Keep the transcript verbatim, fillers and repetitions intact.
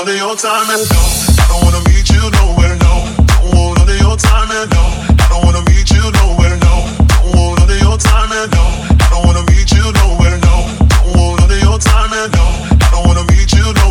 none of your time and no, I don't wanna meet you nowhere, no. Don't want none of your time and no, I don't wanna meet you nowhere, no. Don't want none of your time and no, I don't wanna meet you nowhere, no. Don't want none of your time and no, I don't wanna meet you nowhere.